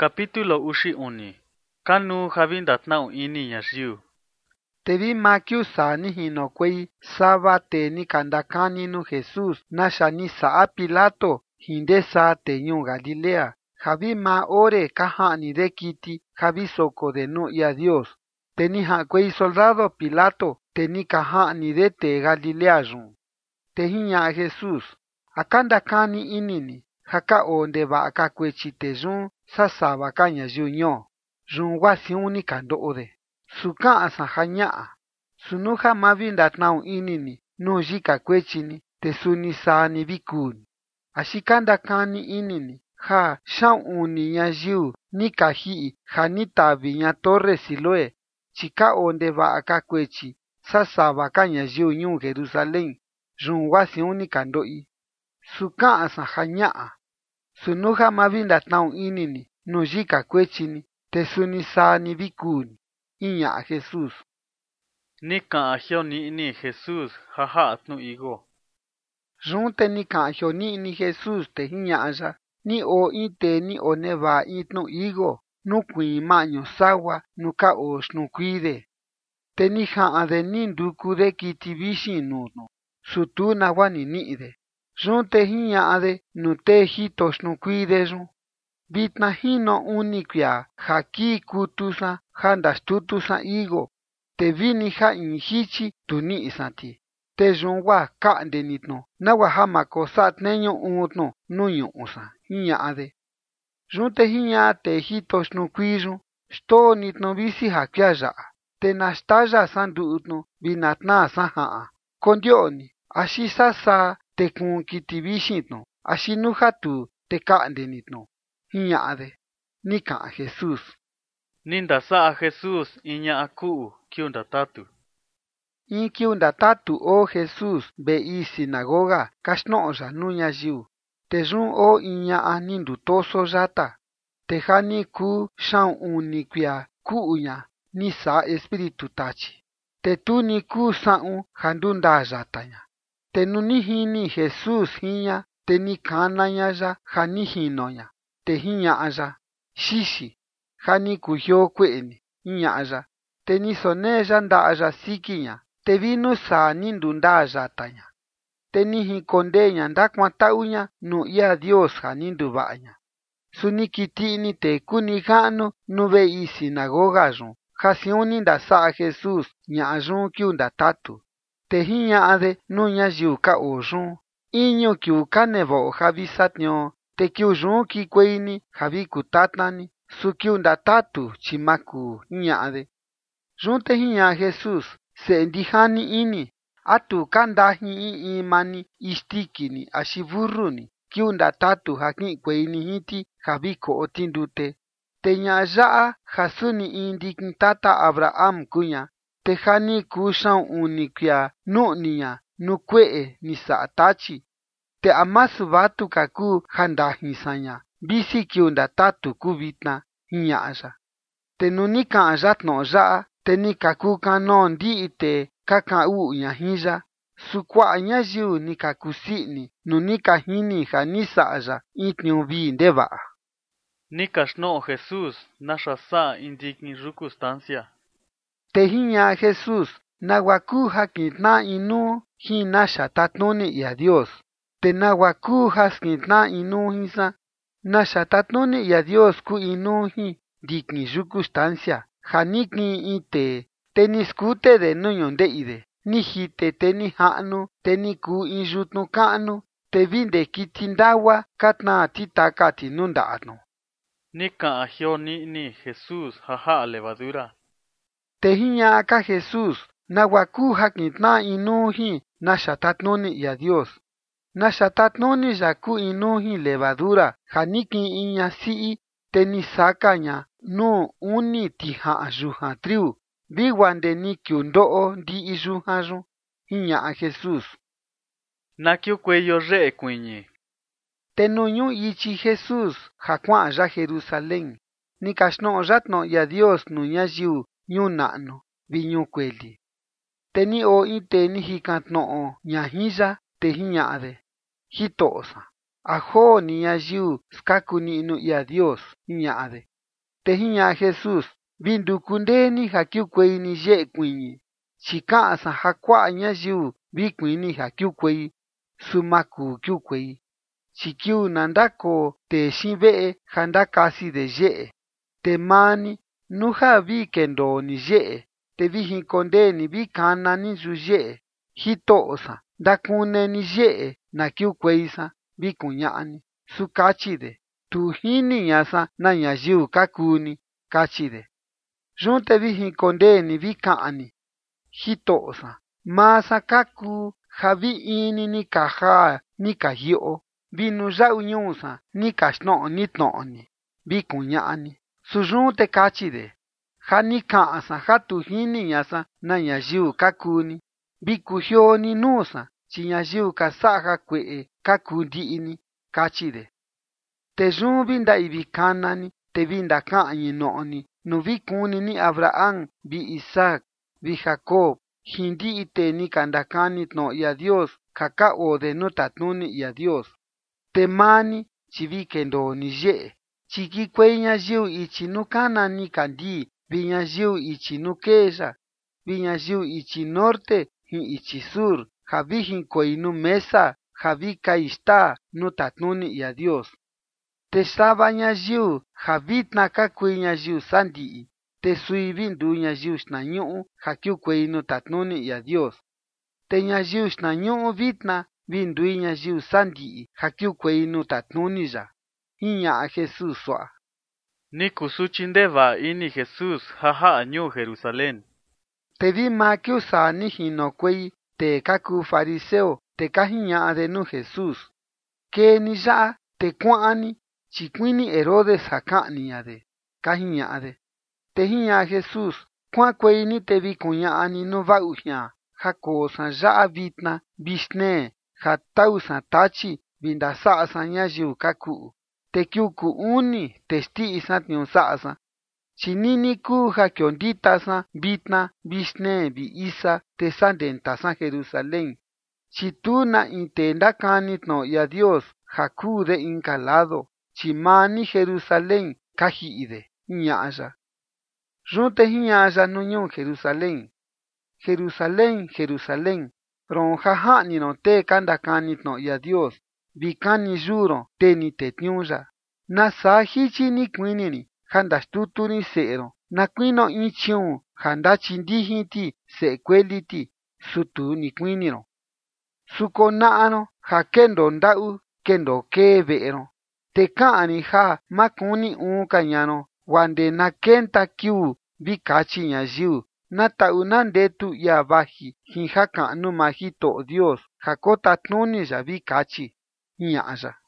Capítulo ushi uni. Kanu javindat nau ini ñayiu. Tevi makiu sani hino kwei sava te ni kandakaninu Jesus nasha ni saa Pilato hinde sa te ñuu Galilea. Javi ma ore kahani de kiti javi soko de nu ia Dios. Te ni kwei soldado Pilato te ni kahani de te Galilea yun. Te hiña Jesus. Akandakani inini jaka onde va ka kwechi te yun sasava ka ñayiu ño. Yun wasiuni kando de. Suka asa haña'a. Sunuja mavi ndatnau inini nu yika kwechini te suni sani vikuni. Ashikanda kani inini ja shauni ñayiu ni kaji'i ja ni tavi ña torre Siloé chika onde va'a ka kwechi sasava ka ñayiu ñuu Jerusalén yun wasiuni kando'i. Suka asa haña'a. Sunuja mavi ndatnau inini nu yika kwechini te suni sani vikuni. Iña Jesus. Nika ahio ni ini Jesus haha nu igo. Yun te ni kahio ni Jesus te hiña'ya. Ni o ite ni o neva itnu igo. Nu kui maño sawa nu ka o xnu kuide. Te ni ja'a de ni nduku de kiti vixin nunu. Sutu nawa ni ni'ide. Yun te hiña'a de nu te hito xnu kuide yun. Vitna hino uni kuia ja ki kutusa ja ndaxtutusa igo. Te vini ja in hichi tu ni'isati. Te yun wa ka'nde nitnu nawa jama ko sa'atneñu utnu nu ñu'usa hiña'a de. Yun te hiña'a te hito xnu kui yun. Xto nitnu visi ja kuia ya'a. Te naxtaya sa ndu'utnu vinatna sa ja'a. Kondio'ni axi sasa te kun kiti vixitnu axi nuja tu te ka'nde nitnu. Hiña'a de. Ni ka'a Jesus. Ninda sa'a Jesus iña aku kiunda tatu. In kiunda tatu o Jesus be'i sinagoga kaxtno'ya nu ñayiu. Te yun o iña'a ni ndutoso yata. Te ja ni ku xaun uni kuia ku'uña ni sa espiritu tachi. Te tu ni ku sa'un ja ndunda yataña. Te nu ni jini Jesus jiña te ni kanaña ya ja ni jinoña. Te hiña'ya. Xixi. Ja ni kujio kue'eni. Hiña'ya. Te ni soneya nda'ya sikiña. Te vinu saa ni ndunda yataña. Te ni jikondeña ndakuata'uña nu ia Dios ja ni nduva'aña. Suni kiti'ni te kuni ja'nu nu ve'i sinagoga yun. Ja siuni ndasa'a Jesus ña'a yun kiunda tatu. Te jiña'a de nu ñayiu ka o yun. Iñu kiu ka nevo'o ja vi satño. Te kiu yun kikueini ja vi kutatnani. Su kiunda tatu chi maku hiña'a de. Yun te hiña'a Jesus. Se'e ndijani ini. Atu kandaji mani istikini axi burruni. Kiunda tatu ja ki'kueini jiti ja vi ko'o tindute. Te ña'a ya'a ja suni in ndikin tata Abraham kuña. Te ja ni ku xaun uni kuia nu'niña nu kue'e ni sa'a tachi. Te amasu vatu ka ku ja ndajisaña. Visi kiunda tatu ku vitna. Hiña'ya. Te nu ni ka'a yatno'o ya'a. Te ni ka ku kano ndi'i te ka ka'an u'uña jiya. Su kua'a ñayiu ni ka kusi'ni nu ni ka jini ja ni sa'ya in tniu vi ndeva'a. Nika xno'o Jesus nasha sa'a indikin ruku stancia. Te jiña Jesus nawa ku ja kitna inu ji nasha tatnuni ia Dios. Te nawa ku ja skitna inu jisa. Nasha tatnuni ia Dios ku inu ji ndikin yuku stancia. Ja ni kin ite te ni skute de nu ñonde'ide. Ni jite te ni ja'nu te ni ku in yutnu ka'nu. Te vi nde kiti ndawa katna titaka tinunda'atnu. Nika ahio ni ini Jesus haha levadura. Te jiña'a ka Jesus nawa ku ja kitna inu ji nasha tatnuni ia Dios. Nasha tatnuni ya ku inu ji levadura ja ni kin in ñasi'i te ni sakaña nu uni tija'a yuja triu. Vigua nde ni kiundo'o ndi'i yuja yun. Hiña'a Jesus. Na kiu kueyo re'e kuiñi. Te nu ñu ichi Jesus ja kua'ya Jerusalén. Ni kaxtno'o yatno ia Dios nu ñayiu ñuu na'nu vi ñuu kueli. Te ni o in te ni jikantno'o ña jiya te jiña'a de. Jito'osa. Ajo ni ñayiu skaku ni'nu ia Dios. Hiña'a de. Te jiña'a Jesús: vi nduku ndeni ja kiukuei ni ye'e kuiñi, chi ka'an san ja kua'a ñayiu vi kuini ja kiukuei, su ma kuu kiukuei. Chi kiu na ndakoo tee xiin ve'e ja ndakasi de ye'e. Te maa ni, nú ja vi kendoo ni ye'e, te vi jinkondee ni vi kana ni yuye'e, Jito'o san, ndakune ni ye'e na kiukuei san, vi kuña'a ni. Su kachi de: tu jini ña san na ñayiu ka kuu ni, kachi de. Yun te vi jinkondee ni vi ka'an ni: Jito'o san, maa san ka kuu ja vi ini ni ka jaa ni ka jio'o, vi nu ya'u ñuu san ni kaxtno'o ni tno'o ni, vi kuña'a ni. Su yun te kachi de: ja ni ka'an san ja tu jini ña san na ñayiu ka kuu ni, vi kujioo ni nuu san, chi ñayiu ka sa'a jakue'e ka kuu ndi'i ni, kachi de. Te yun vi nda'i vi kana ni, te vi ndaka'an ñino'o ni nu vi kuni ni Abraham vi Isaac vi Jacob jin ndi'i tee ni ka ndakani tno'o ia Dios ja ka oo de nuu tatnuni ia Dios. Te maa ni chi vi kendoo ni ye'e, chi kikuei ñayiu ichi nu kana nikandii, vi ñayiu ichi nu kee ya, vi ñayiu ichi norte jin ichi sur, ja vi jinkuei nu mesa ja vi kai staa nuu tatnuni ia Dios. Te sava ñayiu ja vitna ka kui ñayiu sandi'i, te sui vi nduu ñayiu xtnañu'u ja kiukuei nuu tatnuni ia Dios. Te ñayiu xtnañu'u vitna vi ndui ñayiu sandi'i ja kiukuei nuu tatnuni ya, jiña'a Jesús sua'a. Ni kusuchi ndeva'a ini Jesús ja ja'a ñuu Jerusalén. Te vi maa kiu saa ni jinokuei tee ka kuu fariseo, te ka jiña'a de nuu Jesús: kee ni ya'a te kua'an ni, chi kuini Herodes ja ka'ni ña de, ka jiña'a de. Te jiña'a Jesús: kua'ankuei ni te vi kuña'a ni nuu va'u jiaa ja koo san ya'a vitna vi xtnee, ja tau san tachi vi ndasa'a san ñayiu ka ku'u. Te kiuku uni te sti'i san tniuu sa'a san. Chi nini kuu ja kiondita san vitna vi xtnee vi isa te sandenta san Jerusalén, chi tu na in tee ndakani tno'o ia Dios ja kuu de inka lado, chi maa ni Jerusalén ka ji'i de, jiña'a ya. Yun te jiña'a ya nuu ñuu Jerusalén: Jerusalén, Jerusalén, roon ja ja'ni ron tee ka ndakani tno'o ia Dios, vi kani yuu ron tee ni tetniuu ya. ¿Nasaa jichi ni kuini rin ja ndaxtutu rin se'e ron na kuino in chiun ja ndachindijin ti se'e kueli ti, su tuu ni kuini ron? Su kona'a ron ja kendoo nda'u kendoo kee ve'e ron, te ka'an rin ja ma kuni uun ka ña ron guaa nde na kenta kiuu vi kachi ñayiu: nata'u na ndetu ia vaji jin jaka'nu maa Jito'o Dios ja kotatnuni ya, vi kachi, jiña'a ya.